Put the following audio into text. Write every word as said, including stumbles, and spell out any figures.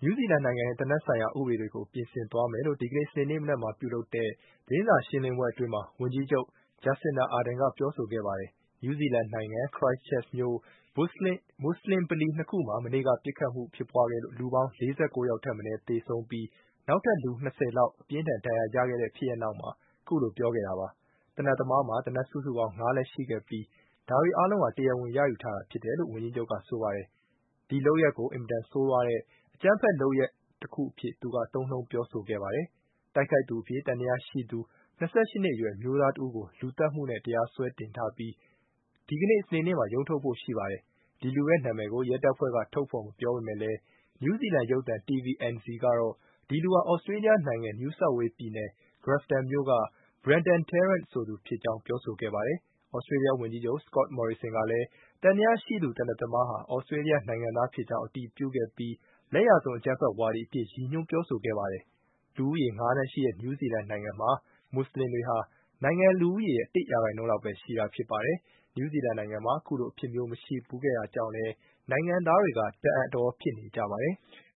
နယူးဇီလန်နိုင်ငံရဲ့သေနတ်ဆိုင်ရာဥပဒေတွေကိုပြင်ဆင်သွားမယ်လို့ဒီကနေ့စနေနေ့မနက်မှာပြုလုပ်တဲ့သတင်းစာရှင်းလင်းပွဲအတွင်းမှာဝန်ကြီးချုပ် Jacinda Ardern ကပြောဆိုခဲ့ပါတယ်။ နယူးဇီလန်နိုင်ငံ Christchurch မြို့မွတ်စလင်ဗလီနှစ်ခုမှာမနေ့ကပစ်ခတ်မှုဖြစ်ပွားခဲ့လို့လူပေါင်းလေးဆယ့်ကိုးယောက်ထက်မနည်းသေဆုံးပြီးနောက်ထပ်လူနှစ်ဆယ်လောက်အပြင်းအထန်ဒဏ်ရာရခဲ့တဲ့ဖြစ်ရပ်နောက်မှာအခုလိုပြောခဲ့တာပါ။သေနတ်သမားမှာသေနတ်စုစုပေါင်းငါးလက်ရှိခဲ့ပြီးဒါတွေအားလုံးဟာတရားဝင်ရယူထားတာဖြစ်တယ်လို့ဝန်ကြီးချုပ်ကဆိုပါတယ်။ဒီလုပ်ရပ်ကိုအင်မတန်ဆိုးရွားတဲ့အကြမ်းဖက်လုပ်ရပ်တခုအဖြစ်သူကသုံးနှုန်းပြောဆိုခဲ့ပါတယ်။တိုက်ခိုက်သူအဖြစ်သံသယရှိသူ၂၈နှစ်အရွယ်အမျိုးသားတဦးကိုလူသတ်မှုနဲ့တရားစွဲတင်ထားပြီးဒီကနေ့စနေနေ့မှာရုံးထုတ်ဖို့ရှိပါတယ်။ဒီလူရဲ့နာမည်ကိုရဲတပ်ဖွဲ့ကထုတ်ဖော်မပြောပေမဲ့လည်းနယူးဇီလန်ရုပ်သံ T V N Z ကတော့ဒီလူဟာသြစတြေးလျနိုင်ငံ New South Wales ပြည်နယ် Grafton မြို့က Brenton Tarrant ဆိုသူဖြစ်ကြောင်းပြောဆိုခဲ့ပါတယ်။သြစတြေးလျဝန်ကြီးချုပ် Scott Morrison ကလည်းသံသယရှိသူသေနတ်သမားဟာသြစတြေးလျနိုင်ငံသားဖြစ်ကြောင်းအတည်ပြုခဲ့ပြီးလက်ယာစွန်းအကြမ်းဖက်ဝါဒီအဖြစ်ရည်ညွှန်းပြောဆိုခဲ့ပါတယ်။လူဦးရေငါးသန်းရှိတဲ့နယူးဇီလန်နိုင်ငံမှာမွတ်စလင်တွေဟာနိုင်ငံလူဦးရေရဲ့တစ်ရာခိုင်နှုန်းလောက်ပဲရှိတာဖြစ်ပါတယ်။နယူးဇီလန်နိုင်ငံမှာအခုလိုအဖြစ်မျိုးမရှိဘူးခဲ့တာကြောင့်လည်းနိုင်ငံသားတွေကတအံ့တသြဖြစ်နေကြပါတယ်။